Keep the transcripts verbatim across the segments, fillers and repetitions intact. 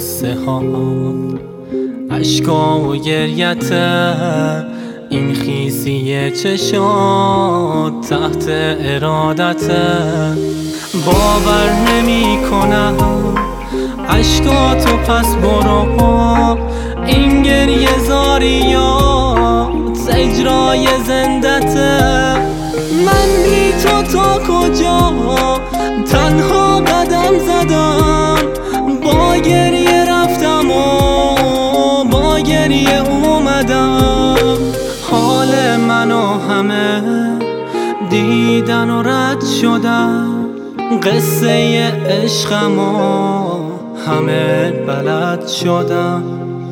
قصه ها عشقا و گریته، این خیسی چشات تحت ارادته. باور نمی کنم عشقاتو پس برو، این گریه زاریات اجرای زندته. من بی تو تا کجا تنها قدم زدم، با گریه رفتم و با گریه اومدم. حال منو همه دیدن و رد شدم، قصه عشقمو همه بلد شدم.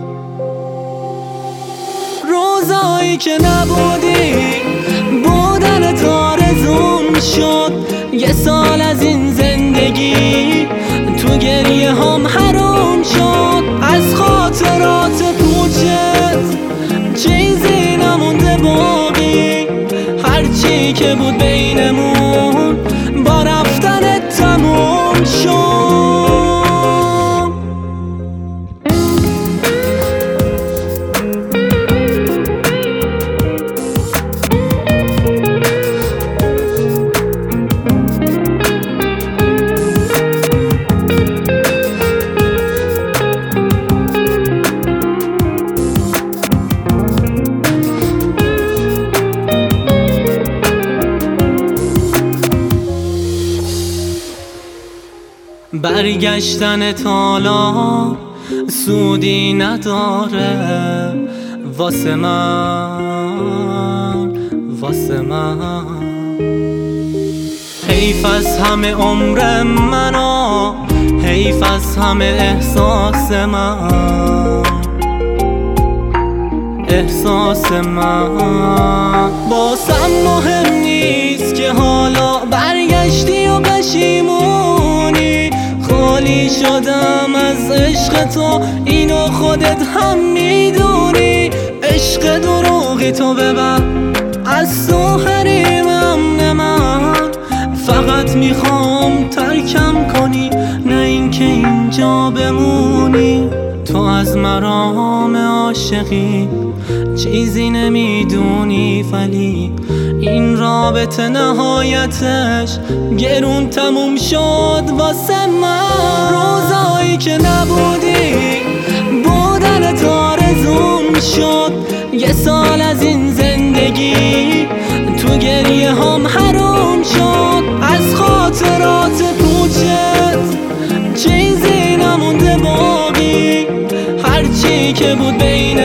روزایی که نبودی بودن آرزوم شد، یه سال از این زندگی تو گریه هم حروم شد. از خاطرات پوچت چیزی نمونده باقی، هرچی که بود بینمون با رفتن تموم شد. برگشتن تالا سودی نداره واسه من، واسه من. حیف از همه عمر منو، حیف از همه احساس من، احساس من. باسم مهم نیست که حالا برگشتی و پشیمونی، خالی شدم از عشق تو، اینو خودت هم میدونی. عشق دروغی تو ببر از تو حریمم نه من، فقط میخوام ترکم کنی نه اینکه اینجا بمونی. تو از مرام عاشقی چیزی نمیدونی، ولی این رابطه نهایتش گرون تموم شد واسه من. روزایی که نبودی بودن آرزوم شد، یه سال از این زندگی تو گریه هم حروم شد. از خاطرات پوچت چیزی نمونده باقی، هرچی که بود بین